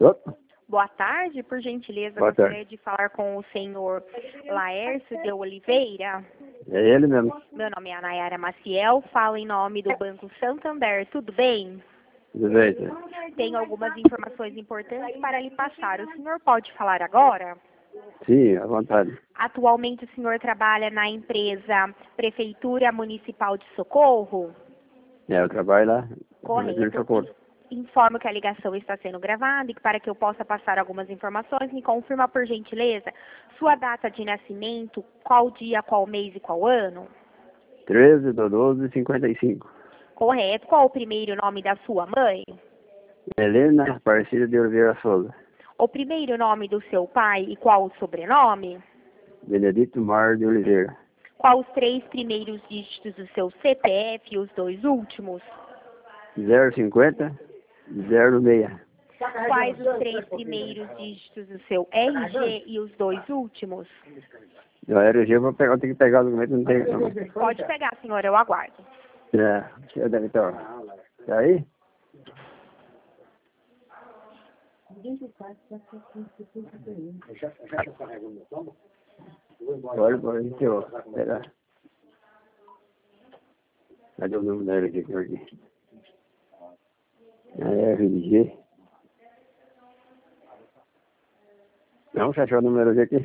Opa, Boa tarde, por gentileza, boa gostaria tarde. de falar com o senhor Laércio de Oliveira. É ele mesmo. Meu nome é Anayara Maciel, falo em nome do Banco Santander, tudo bem? Tudo bem, tia? Tenho algumas informações importantes para lhe passar. O senhor pode falar agora? Sim, à vontade. Atualmente o senhor trabalha na empresa Prefeitura Municipal de Socorro? Eu trabalho lá. Correto. Socorro. Informo que a ligação está sendo gravada e que para que eu possa passar algumas informações, me confirma por gentileza sua data de nascimento, qual dia, qual mês e qual ano? 13/12/55. Correto. Qual o primeiro nome da sua mãe? Helena Aparecida de Oliveira Souza. O primeiro nome do seu pai e qual o sobrenome? Benedito Mar de Oliveira. Qual os três primeiros dígitos do seu CPF e os dois últimos? 050 06. Quais os três primeiros dígitos do seu RG e os dois últimos? Eu era eu vou pegar, eu tenho que pegar o documento, não tem não. Pode pegar, senhora, eu aguardo. Eu deve estar. Tá aí? Olha, deixa eu pegar. Cadê o número dele aqui? RG. Não, você achou o número aqui?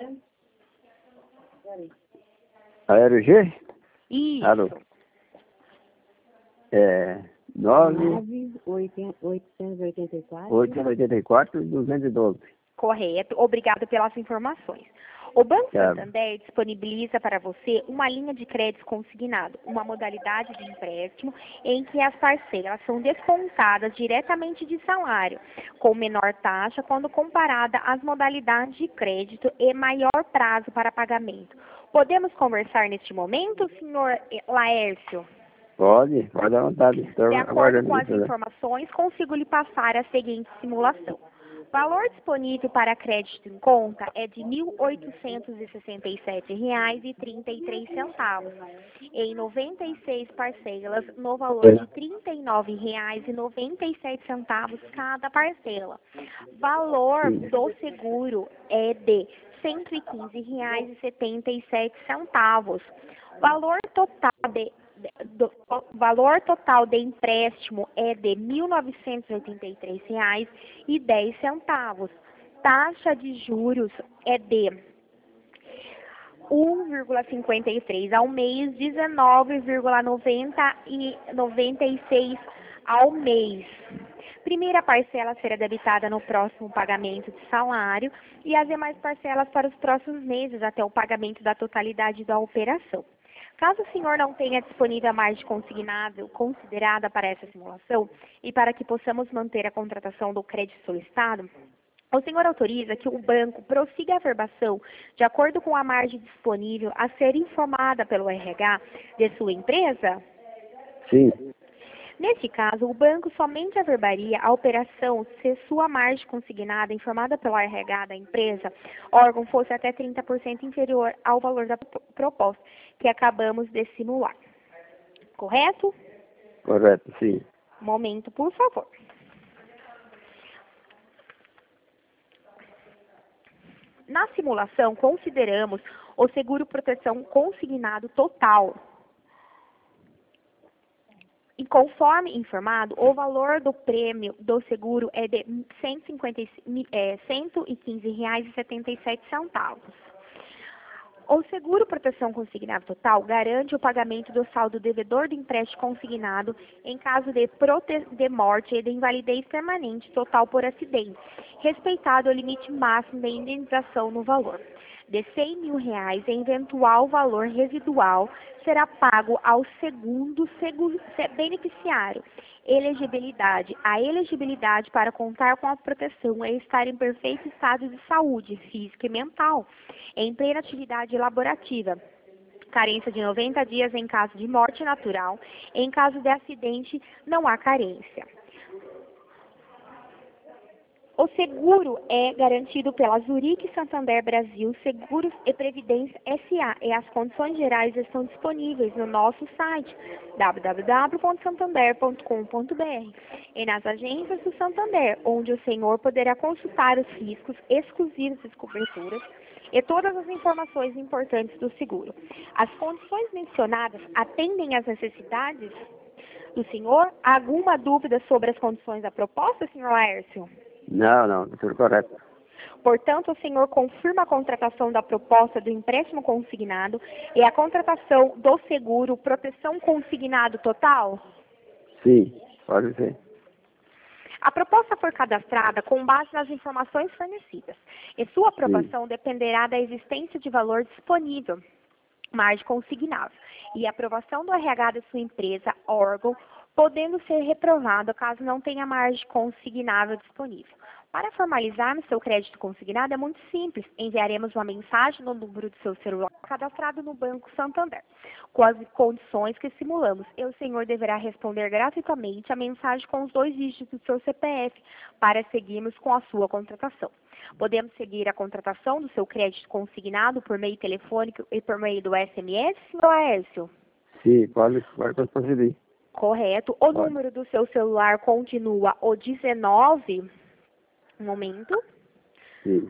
A RG? Isso. Alô? É 9.884.212. Correto. Obrigada pelas informações. O Banco Tá. Santander disponibiliza para você uma linha de crédito consignado, uma modalidade de empréstimo em que as parcelas são descontadas diretamente de salário, com menor taxa quando comparada às modalidades de crédito e maior prazo para pagamento. Podemos conversar neste momento, senhor Laércio? Pode à vontade. Estou De acordo aguardando com as isso, né? informações, consigo lhe passar a seguinte simulação. Valor disponível para crédito em conta é de R$ 1.867,33, em 96 parcelas, no valor de R$ 39,97 cada parcela. Valor do seguro é de R$ 115,77. Valor total valor total de empréstimo é de R$ 1.983,10. Taxa de juros é de 1,53 ao mês, 19,96 ao mês. Primeira parcela será debitada no próximo pagamento de salário e as demais parcelas para os próximos meses até o pagamento da totalidade da operação. Caso o senhor não tenha disponível a margem consignável considerada para essa simulação e para que possamos manter a contratação do crédito solicitado, o senhor autoriza que o banco prossiga a averbação de acordo com a margem disponível a ser informada pelo RH de sua empresa? Sim. Neste caso, o banco somente averbaria a operação se sua margem consignada informada pelo RH da empresa, órgão, fosse até 30% inferior ao valor da proposta que acabamos de simular. Correto? Correto, sim. Momento, por favor. Na simulação, consideramos o seguro proteção consignado total. E conforme informado, o valor do prêmio do seguro é de R$ 115,77. O seguro proteção consignado total garante o pagamento do saldo devedor do empréstimo consignado em caso de morte e de invalidez permanente total por acidente, respeitado o limite máximo da indenização no valor de R$ 100.000, em eventual valor residual será pago ao segundo beneficiário. Elegibilidade. A elegibilidade para contar com a proteção é estar em perfeito estado de saúde física e mental, em plena atividade laborativa. Carência de 90 dias em caso de morte natural. Em caso de acidente, não há carência. O O seguro é garantido pela Zurique Santander Brasil Seguros e Previdência S.A. e as condições gerais estão disponíveis no nosso site www.santander.com.br e nas agências do Santander, onde o senhor poderá consultar os riscos exclusivos das coberturas e todas as informações importantes do seguro. As condições mencionadas atendem às necessidades do senhor? Alguma dúvida sobre as condições da proposta, senhor Laércio? Não, tudo correto. Portanto, o senhor confirma a contratação da proposta do empréstimo consignado e a contratação do seguro proteção consignado total? Sim, pode ser. A proposta foi cadastrada com base nas informações fornecidas e sua aprovação dependerá da existência de valor disponível, margem consignável, e a aprovação do RH da sua empresa, órgão, podendo ser reprovado caso não tenha margem consignável disponível. Para formalizarmos seu crédito consignado é muito simples. Enviaremos uma mensagem no número do seu celular cadastrado no Banco Santander, com as condições que simulamos. E o senhor deverá responder gratuitamente a mensagem com os 2 dígitos do seu CPF para seguirmos com a sua contratação. Podemos seguir a contratação do seu crédito consignado por meio telefônico e por meio do SMS, senhor Laércio? Sim, pode proceder. Correto. O número do seu celular continua o 19... Um momento. Sim.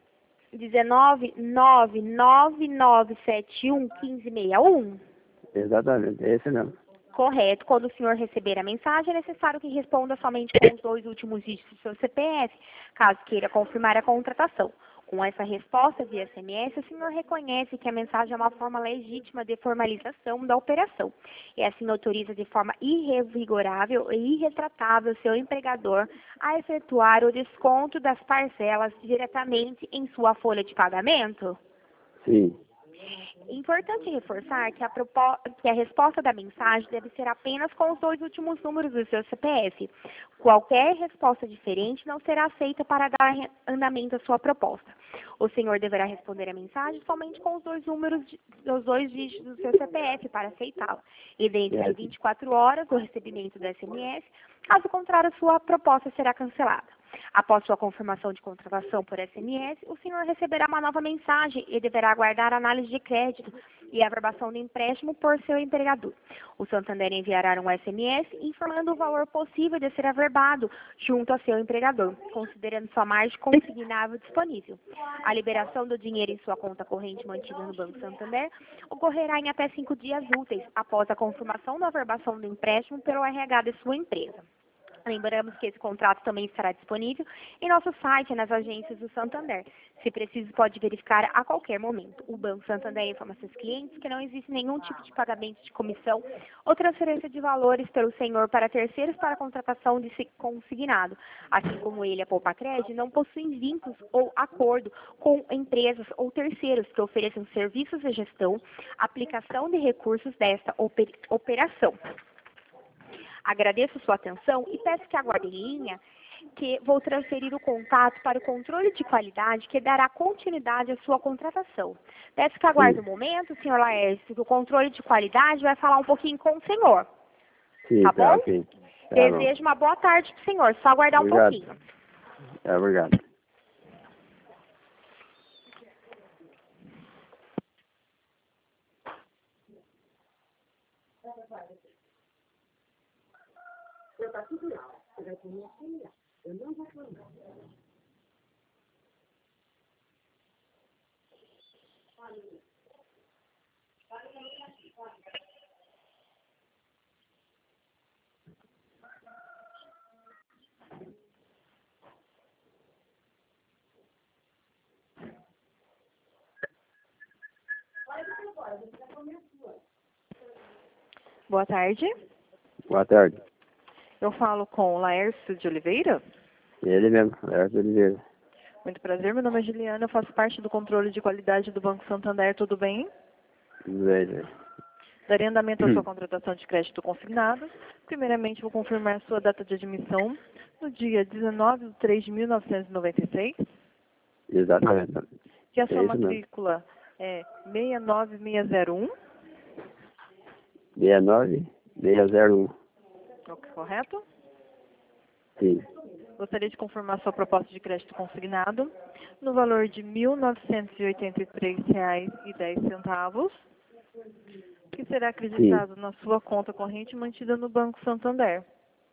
19999711561. Exatamente, é esse mesmo. Correto. Quando o senhor receber a mensagem, é necessário que responda somente com os 2 últimos dígitos do seu CPF, caso queira confirmar a contratação. Com essa resposta via SMS, o senhor reconhece que a mensagem é uma forma legítima de formalização da operação e assim autoriza de forma irrevigorável e irretratável seu empregador a efetuar o desconto das parcelas diretamente em sua folha de pagamento? Sim. Importante reforçar que a resposta da mensagem deve ser apenas com os 2 últimos números do seu CPF. Qualquer resposta diferente não será aceita para dar andamento à sua proposta. O senhor deverá responder a mensagem somente com os 2 números, os 2 dígitos do seu CPF para aceitá-la. E dentro de 24 horas do recebimento do SMS, caso contrário, sua proposta será cancelada. Após sua confirmação de contratação por SMS, o senhor receberá uma nova mensagem e deverá aguardar a análise de crédito e a aprovação do empréstimo por seu empregador. O Santander enviará um SMS informando o valor possível de ser averbado junto a seu empregador, considerando sua margem consignável disponível. A liberação do dinheiro em sua conta corrente mantida no Banco Santander ocorrerá em até 5 dias úteis após a confirmação da averbação do empréstimo pelo RH de sua empresa. Lembramos que esse contrato também estará disponível em nosso site e nas agências do Santander. Se preciso, pode verificar a qualquer momento. O Banco Santander informa seus clientes que não existe nenhum tipo de pagamento de comissão ou transferência de valores pelo senhor para terceiros para contratação de consignado. Assim como ele, a Poupacred, não possuem vínculos ou acordo com empresas ou terceiros que ofereçam serviços de gestão, aplicação de recursos desta operação. Agradeço sua atenção e peço que aguarde em linha, que vou transferir o contato para o controle de qualidade que dará continuidade à sua contratação. Peço que aguarde um momento, senhor Laércio, que o controle de qualidade vai falar um pouquinho com o senhor. Sim, tá bom? Ok. Desejo uma boa tarde para o senhor, só aguardar um pouquinho. Obrigado. Boa tarde. Boa tarde. Eu falo com o Laércio de Oliveira. Ele mesmo, Laércio Oliveira. Muito prazer, meu nome é Juliana, eu faço parte do controle de qualidade do Banco Santander, tudo bem? Tudo bem, né? Darei andamento à sua contratação de crédito consignado. Primeiramente, vou confirmar sua data de admissão no dia 19/3/1996. Exatamente. Que a sua isso mesmo. matrícula é 69601. 69601. Correto? Sim. Gostaria de confirmar sua proposta de crédito consignado no valor de R$ 1.983,10, que será acreditado na sua conta corrente mantida no Banco Santander.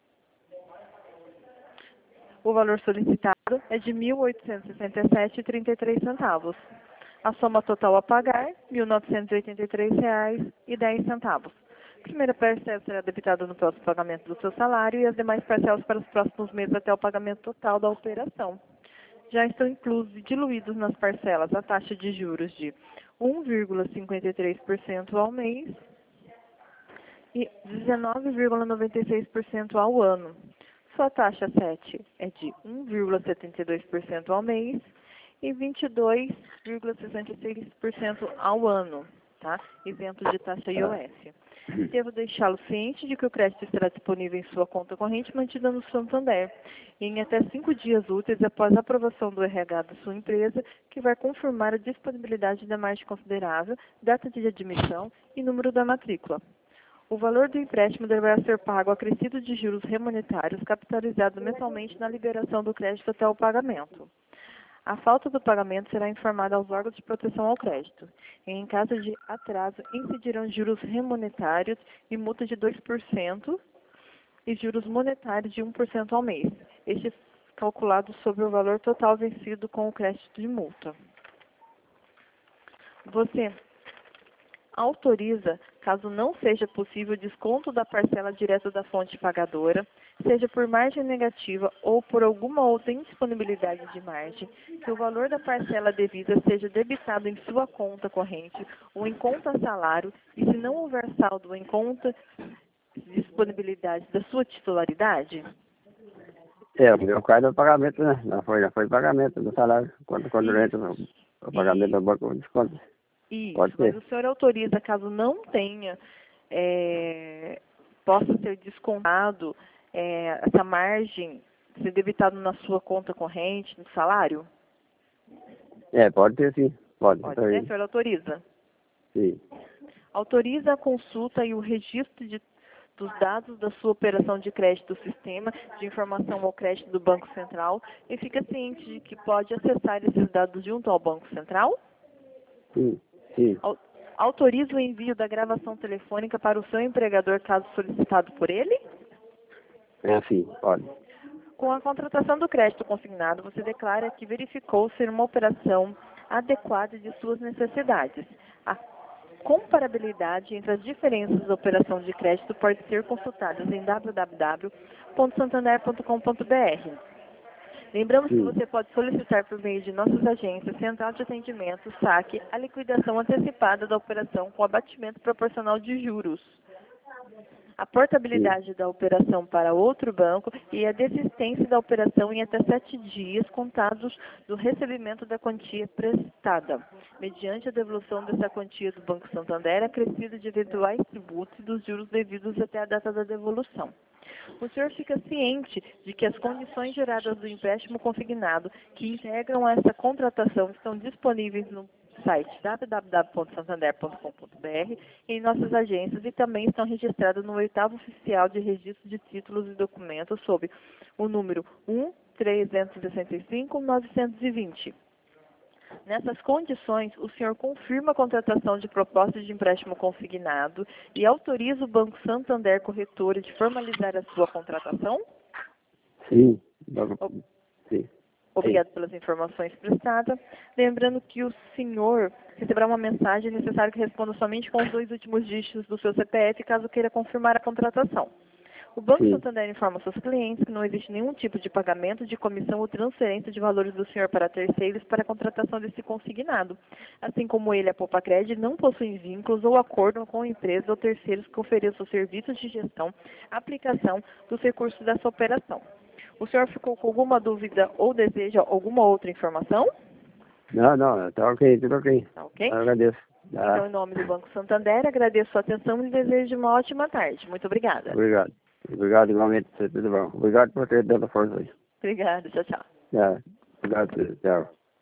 O valor solicitado é de R$ 1.867,33. A soma total a pagar, R$ 1.983,10. A primeira parcela será debitada no próximo pagamento do seu salário e as demais parcelas para os próximos meses até o pagamento total da operação. Já estão inclusos e diluídos nas parcelas a taxa de juros de 1,53% ao mês e 19,96% ao ano. Sua taxa 7 é de 1,72% ao mês e 22,66% ao ano, tá? Isento de taxa IOS. Devo deixá-lo ciente de que o crédito estará disponível em sua conta corrente mantida no Santander, em até 5 dias úteis após a aprovação do RH da sua empresa, que vai confirmar a disponibilidade da margem considerável, data de admissão e número da matrícula. O valor do empréstimo deverá ser pago acrescido de juros remonetários capitalizados mensalmente na liberação do crédito até o pagamento. A falta do pagamento será informada aos órgãos de proteção ao crédito. Em caso de atraso, incidirão juros remonetários e multa de 2% e juros monetários de 1% ao mês. Estes calculados sobre o valor total vencido com o crédito de multa. Você autoriza, caso não seja possível, desconto da parcela direta da fonte pagadora, seja por margem negativa ou por alguma outra indisponibilidade de margem, que o valor da parcela devida seja debitado em sua conta corrente ou em conta salário, e se não houver saldo em conta disponibilidade da sua titularidade? O meu caso é o pagamento, né? Já foi pagamento do salário. Quando entra o pagamento do banco, desconto. Isso, Pode ser. mas o senhor autoriza, caso não tenha, possa ser descontado essa margem, ser debitado na sua conta corrente, no salário? Pode ter sim. Pode Pode ser. ser, o senhor autoriza? Sim. Autoriza a consulta e o registro dos dados da sua operação de crédito do sistema de informação ao crédito do Banco Central e fica ciente de que pode acessar esses dados junto ao Banco Central? Sim. Sim. Autoriza o envio da gravação telefônica para o seu empregador, caso solicitado por ele? Sim, pode. Com a contratação do crédito consignado, você declara que verificou ser uma operação adequada de suas necessidades. A comparabilidade entre as diferenças da operação de crédito pode ser consultada em www.santander.com.br. Lembramos que você pode solicitar por meio de nossas agências, central de atendimento, saque, a liquidação antecipada da operação com abatimento proporcional de juros, a portabilidade da operação para outro banco e a desistência da operação em até 7 dias contados do recebimento da quantia prestada, mediante a devolução dessa quantia do Banco Santander acrescida de eventuais tributos e dos juros devidos até a data da devolução. O senhor fica ciente de que as condições geradas do empréstimo consignado que integram essa contratação estão disponíveis no site www.santander.com.br em nossas agências e também estão registradas no 8º Oficial de Registro de Títulos e Documentos sob o número 1.365.920. Nessas condições, o senhor confirma a contratação de proposta de empréstimo consignado e autoriza o Banco Santander Corretora de formalizar a sua contratação? Sim. Sim. Obrigado pelas informações prestadas. Lembrando que o senhor receberá uma mensagem necessária que responda somente com os 2 últimos dígitos do seu CPF, caso queira confirmar a contratação. O Banco Santander informa seus clientes que não existe nenhum tipo de pagamento de comissão ou transferência de valores do senhor para terceiros para a contratação desse consignado. Assim como ele, a Poupa-Cred, não possui vínculos ou acordo com empresas ou terceiros que ofereçam serviços de gestão, aplicação dos recursos dessa operação. O senhor ficou com alguma dúvida ou deseja alguma outra informação? Não, está ok, tudo ok. Tá ok? Eu agradeço. Então, em nome do Banco Santander, agradeço a sua atenção e desejo uma ótima tarde. Muito obrigada. Obrigado. Obrigado igualmente, tudo bom. Obrigado por ter dado força aí. Obrigada, tchau, tchau. Obrigado, tchau.